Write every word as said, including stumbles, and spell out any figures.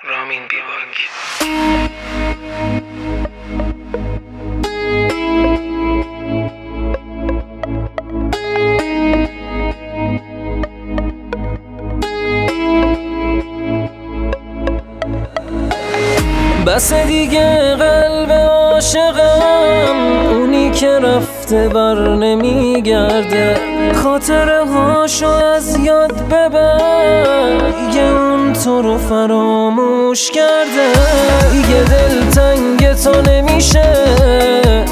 رامین بیباک. بس دیگه قلب عاشقم اونی که رفته بر نمیگرده، خاطره هاشو از یاد ببر، دیگه اون تو رو فراموش کرده. دیگه دل تنگ تو نمیشه،